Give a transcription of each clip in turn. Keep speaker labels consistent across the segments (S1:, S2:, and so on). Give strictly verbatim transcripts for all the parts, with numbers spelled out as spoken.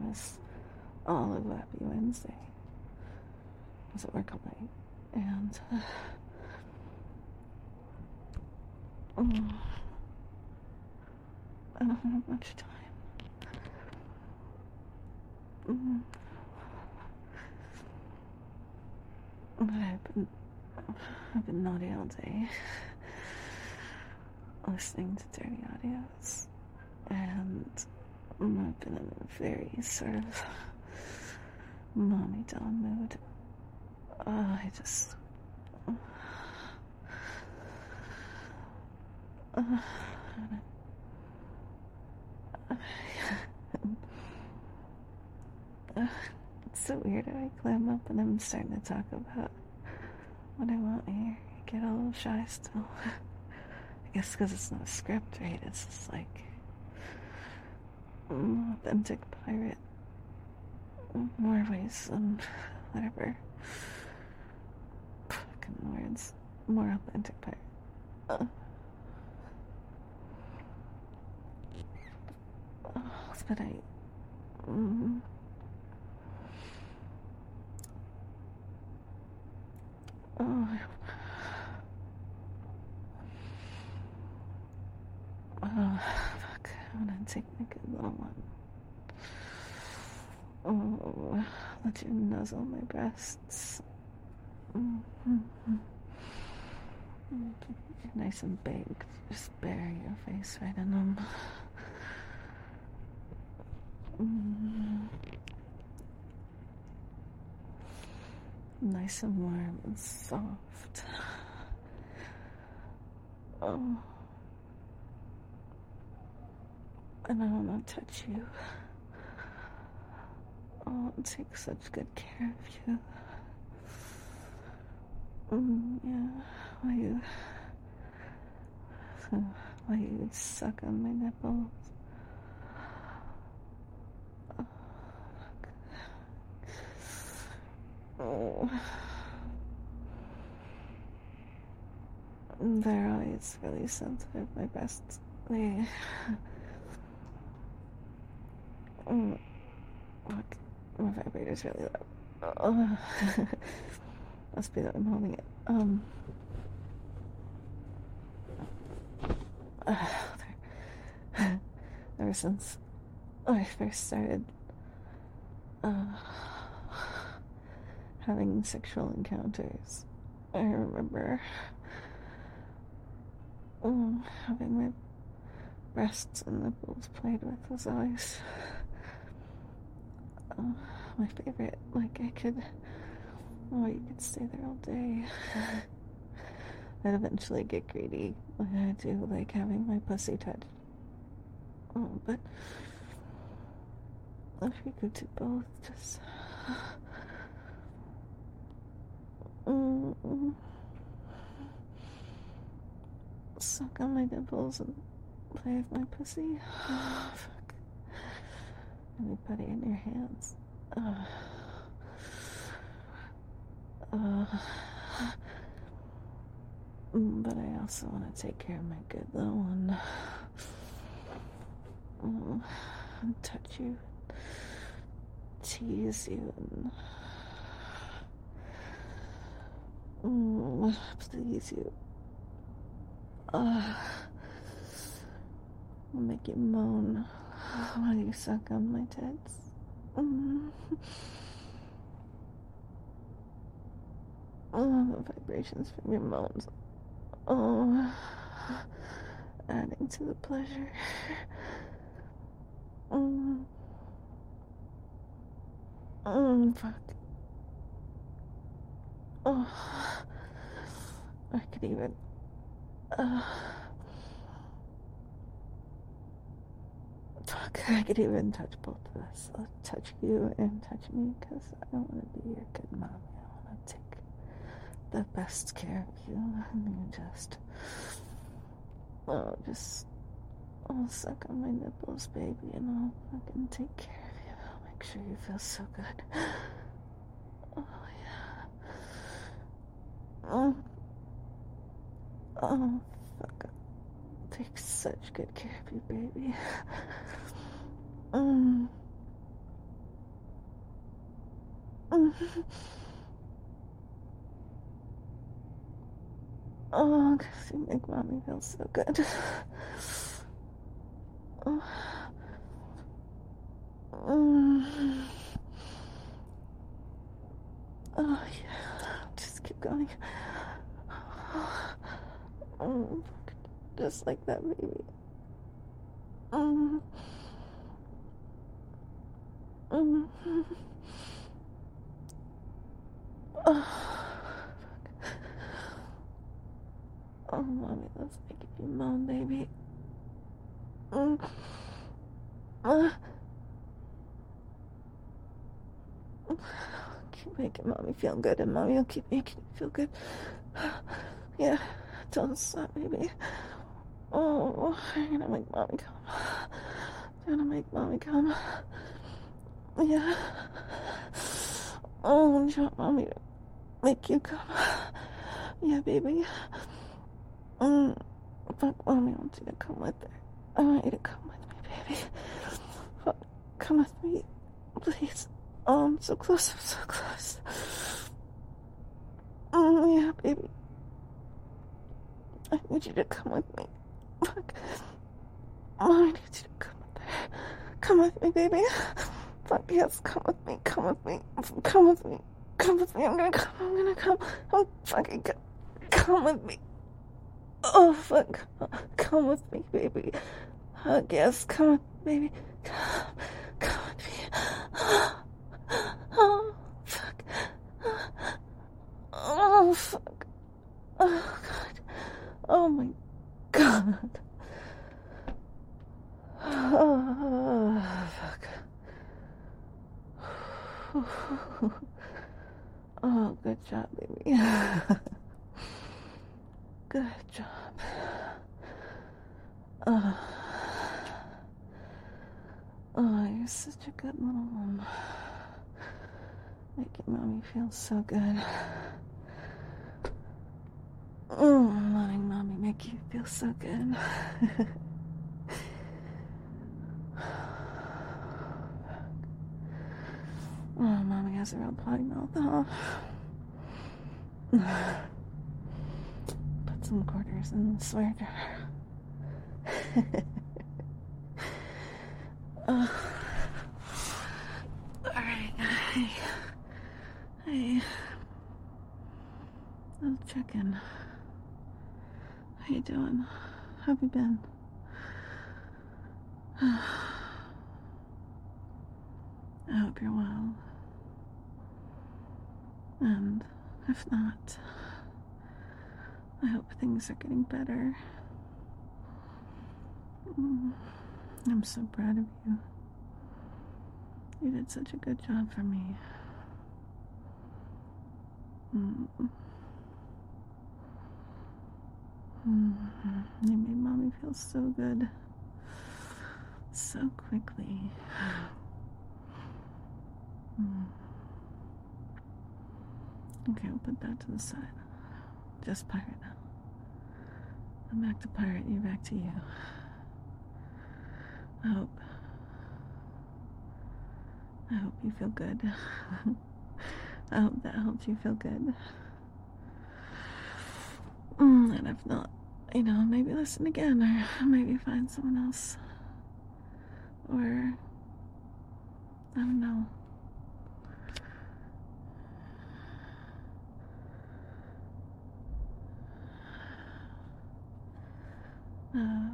S1: was all of Happy Wednesday. I was at work all night, and uh, oh, I don't have much time. Mm. But I've been, I've been naughty all day, listening to dirty audios, and I've been in a very sort of mommy doll mood. Uh, I just, uh, uh, uh, it's so weird how I clam up and I'm starting to talk about what I want here. I get a little shy still. I guess because it's not a script, right? It's just like mm, authentic pirate. More ways than whatever. Fucking words. More authentic pirate. Uh. Oh, but I. Mm, oh. Oh, fuck. I'm gonna take my good little one. Oh, let you nuzzle my breasts. Mm-hmm. You're nice and big. Just bury your face right in them. Mm. Nice and warm and soft. Oh. And I want to touch you. Oh, take such good care of you. Mm, yeah, while you, while you suck on my nipples. Oh, oh. They're always really sensitive. My breasts, they. Mm, look, my vibrator's really loud. Oh. Must be that I'm holding it. Um. Uh, ever since I first started uh, having sexual encounters, I remember um, having my breasts and nipples played with was always uh, my favorite. Like I could, oh, you could stay there all day. I'd eventually get greedy, like I do, like having my pussy touched. Oh, but if you could do both, just mm, suck on my nipples and play with my pussy. Oh, fuck. Anybody in your hands. Uh, uh, but I also want to take care of my good little one. Mm, and touch you, tease you, and mm, please you. Uh, I'll make you moan while you suck on my tits. Mm. Oh, the vibrations from your moans. Oh, adding to the pleasure. Mm. Mm, fuck. Oh, I could even. Uh, fuck, I could even touch both of us. I'll touch you and touch me because I want to be your good mommy. I want to take the best care of you, and you just. Oh, just. I'll suck on my nipples, baby, and I'll fucking take care of you. I'll make sure you feel so good. Oh, yeah. Oh, oh fuck. I'll take such good care of you, baby. Mm. Oh, because you make mommy feel so good. Oh, mm. Oh yeah, just keep going. Oh, just like that, baby. Mm. Mm. Oh, oh, mommy, let's make you moan, baby. Mm. Uh. Keep making mommy feel good, and mommy will keep making you feel good. Yeah, don't stop, baby. Oh, you're gonna make mommy come. You're gonna make mommy come. Yeah. Oh, you want mommy to make you come. Yeah, baby. Mm. Fuck, mommy wants you to come with her. I want you to come with me, baby. Fuck, come with me, please. Oh, I'm so close, I'm so close. Mm, yeah, baby. I need you to come with me. Fuck. Oh, I need you to come with her. Come with me, baby. Fuck, yes, come with me, come with me. Come with me. Come with me, I'm gonna come, I'm gonna come. I'm fucking come. Come with me. Oh, fuck. Come with me, baby. Fuck, yes, come with me, baby. Come, come with me. Oh, fuck. Oh, fuck. Oh, God. Oh, my God. Oh, fuck. Oh, good job, baby. Good job. Oh. Oh, you're such a good little one. Making mommy feel so good. Mm, letting mommy make you feel so good. Oh, mommy has a real potty mouth, huh? Put some quarters in the swear jar. Oh. Alright. Hey. Hey. I'll check in. How you doing? How have you been? I hope you're well. And if not, I hope things are getting better. Mm, I'm so proud of you. You did such a good job for me. Mm. Mm. You made mommy feel so good. So quickly. Mm. Okay, I'll put that to the side. Just pirate now. I'm back to pirate, you back to you. I hope. I hope you feel good. I hope that helps you feel good. Mm, and if not, you know, maybe listen again, or maybe find someone else. Or, I don't know. Uh,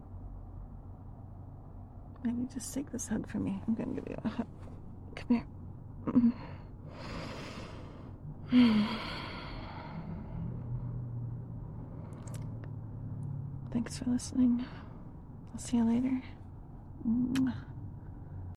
S1: maybe just take this hug from me. I'm gonna give you a hug. Come here. Thanks for listening. I'll see you later.